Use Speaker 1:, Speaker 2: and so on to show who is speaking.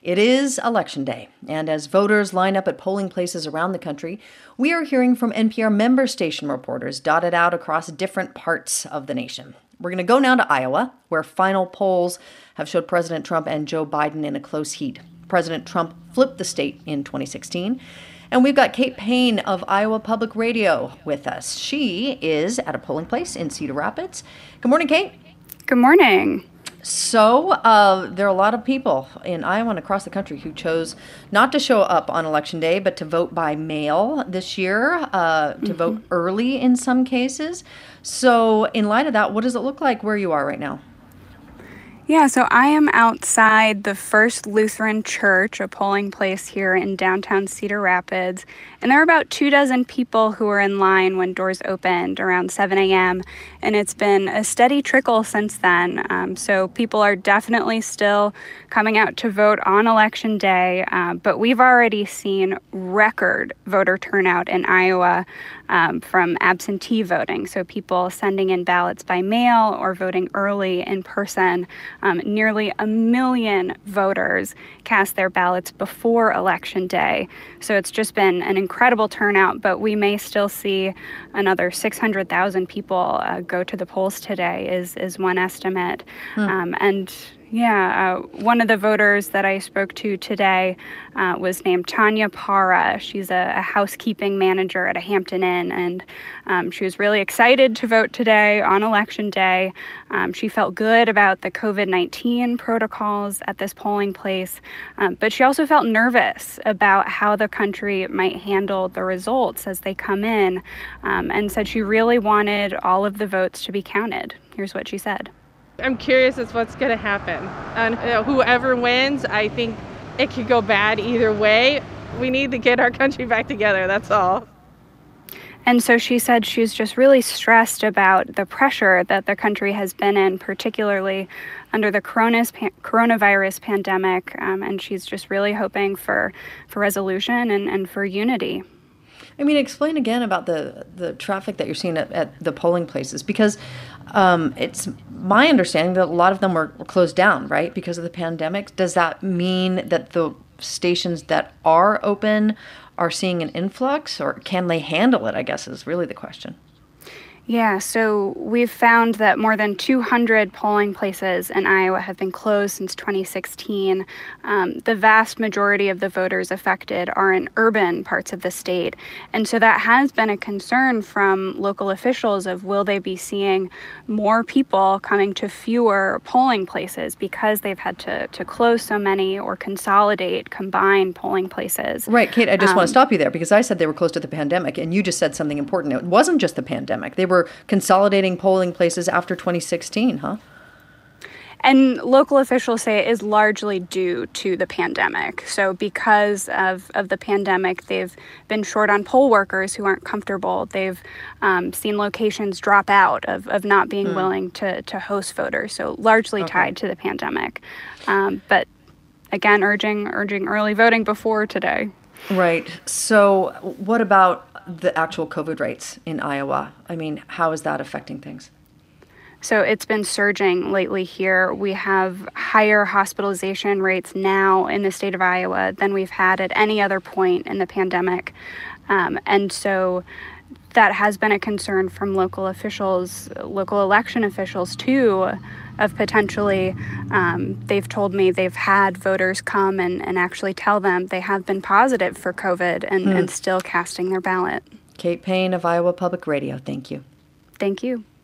Speaker 1: It is Election Day, and as voters line up at polling places around the country, we are hearing from NPR member station reporters dotted out across different parts of the nation. We're going to go now to Iowa, where final polls have showed President Trump and Joe Biden in a close heat. President Trump flipped the state in 2016. And we've got Kate Payne of Iowa Public Radio with us. She is at a polling place in Cedar Rapids. Good morning, Kate.
Speaker 2: Good morning.
Speaker 1: So there are a lot of people in Iowa and across the country who chose not to show up on Election Day, but to vote by mail this year, to vote early in some cases. So in light of that, what does it look like where you are right now?
Speaker 2: Yeah, so I am outside the First Lutheran Church, a polling place here in downtown Cedar Rapids, and there are about 24 people who were in line when doors opened around 7 a.m., and it's been a steady trickle since then. So people are definitely still coming out to vote on Election Day, but we've already seen record voter turnout in Iowa from absentee voting, so people sending in ballots by mail or voting early in person. Nearly 1 million voters cast their ballots before Election Day. So it's just been an incredible turnout, but we may still see another 600,000 people go to the polls today is one estimate. One of the voters that I spoke to today was named Tanya Para. She's a housekeeping manager at a Hampton Inn, and she was really excited to vote today on Election Day. She felt good about the COVID-19 protocols at this polling place, but she also felt nervous about how the country might handle the results as they come in, and said she really wanted all of the votes to be counted. Here's what she said.
Speaker 3: I'm curious as what's going to happen. And whoever wins, I think it could go bad either way. We need to get our country back together, that's all.
Speaker 2: And so she said she's just really stressed about the pressure that the country has been in, particularly under the coronavirus pandemic. And she's just really hoping for resolution and for unity.
Speaker 1: I mean, explain again about the traffic that you're seeing at the polling places, because it's my understanding that a lot of them were closed down, right, because of the pandemic. Does that mean that the stations that are open are seeing an influx, or can they handle it, I guess, is really the question.
Speaker 2: Yeah, so we've found that more than 200 polling places in Iowa have been closed since 2016. The vast majority of the voters affected are in urban parts of the state. And so that has been a concern from local officials of will they be seeing more people coming to fewer polling places because they've had to close so many or combine polling places.
Speaker 1: Right, Kate, I just want to stop you there because I said they were close to the pandemic, and you just said something important. It wasn't just the pandemic. They were consolidating polling places after 2016, huh?
Speaker 2: And local officials say it is largely due to the pandemic. So because of the pandemic, they've been short on poll workers who aren't comfortable. They've seen locations drop out of not being willing to host voters. So largely tied to the pandemic. But again, urging early voting before today.
Speaker 1: Right. So what about the actual COVID rates in Iowa? I mean, how is that affecting things?
Speaker 2: So it's been surging lately here. We have higher hospitalization rates now in the state of Iowa than we've had at any other point in the pandemic. And so that has been a concern from local officials, local election officials too, of potentially, they've told me they've had voters come and actually tell them they have been positive for COVID and still casting their ballot.
Speaker 1: Kate Payne of Iowa Public Radio, thank you.
Speaker 2: Thank you.